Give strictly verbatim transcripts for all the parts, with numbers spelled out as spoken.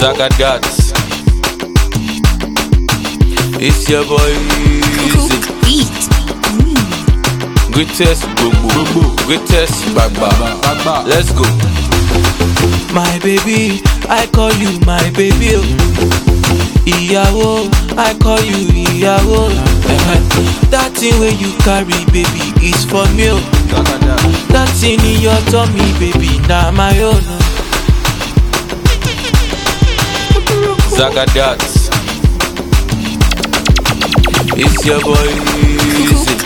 Zagadat. It's your boy Easy. Greatest Bobo, greatest Bagba. Let's go. My baby, I call you my baby. Ìyàwó, I call you ìyàwó. That thing where you carry, baby, is for me. That thing in your tummy, baby, na my own. Zagadat. It's your boy Easy.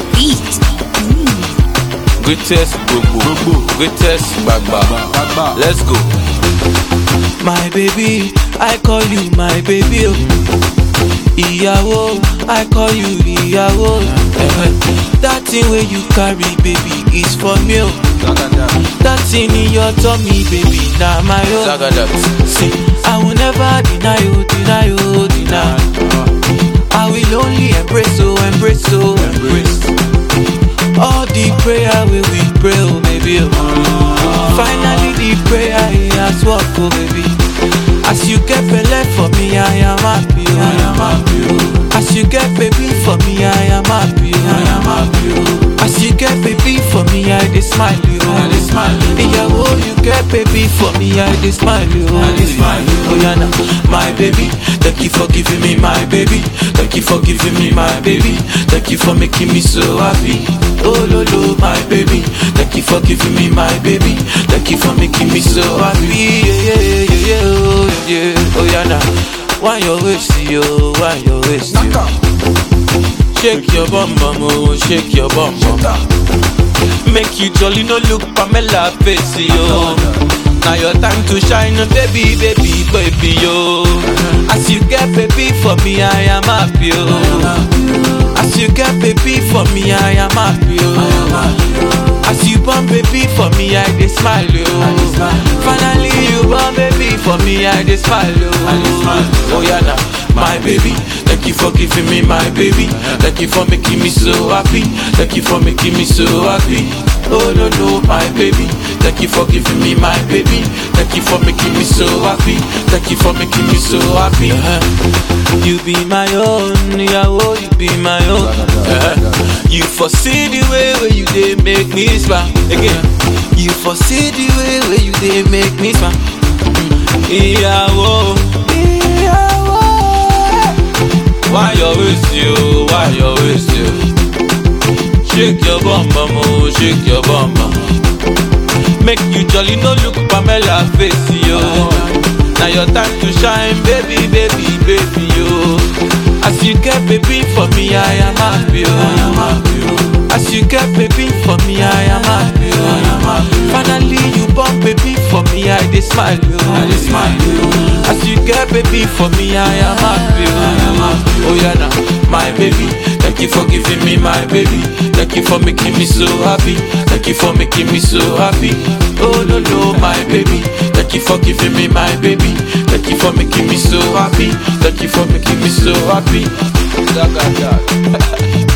Greatest Bobo, greatest Bagba. Let's go. My baby, I call you my baby. Ìyàwó, I call you ìyàwó. That thing where you carry, baby, is for me. That thing in your tummy, baby, na my own. Zagadat. See, I will never deny you, deny you, deny. I will only embrace, oh, embrace, oh, embrace. All the prayer we we pray, oh baby. Oh. Finally the prayer he has worked, oh baby. As you get belay for me, I am happy, oh. I am happy. Oh. As you get baby for me, I am happy, oh. I am happy. Oh. As you get baby for me, I dey smile, oh. I dey smile. Yeah, oh, you get baby for me, I dey smile, oh. I dey smile. Oh yeah, now, my baby, thank you for giving me my baby. Thank you for giving me my baby. Thank you for making me so happy. Oh lo lo, my baby. Thank you for giving me my baby. Thank you for making me so happy. Yeah yeah yeah yeah yeah. Oh yeah. Oh yeah now. Why your waist, yo? Why your waist, yo? Shake your bum bum, oh, shake your bum bum. Make you jolly, no look Pamela face, yo. Now your time to shine, baby, baby, baby, yo. As you get baby for me, I am happy, yo. As you get baby for me, I am happy, yo. As you born baby for me, I dey smile, yo. Finally you born baby for me, I dey smile, yo. Oh yeah, now my baby, thank you for giving me my baby. Thank you for making me so happy. Thank you for making me so happy. Oh no no, my baby, thank you for giving me my baby. Thank you for making me so happy. Thank you for making me so happy. Uh-huh. You be my own, yeah, oh, you be my own. Uh-huh. You foresee the way where you dey make me smile. Again, you foresee the way where you dey make me smile. Yeah, oh, yeah, oh. Why you waste you? Why you waste you? Shake your bum bum, oh, shake your bum bum. Make you jolly, no look Pamela face, yo. Now your time to shine, baby, baby, baby, yo. As you get baby for me, I am happy, yo. As you get baby for me, I am happy, yo. Finally you born baby for me, I dey smile, yo. As you get baby for me, I am happy, yo. Oh yeah, now my baby, thank you for giving me my baby. Thank you for making me so happy. Thank you for making me so happy. Oh no no, my baby. Thank you for giving me my baby. Thank you for making me so happy. Thank you for making me so happy.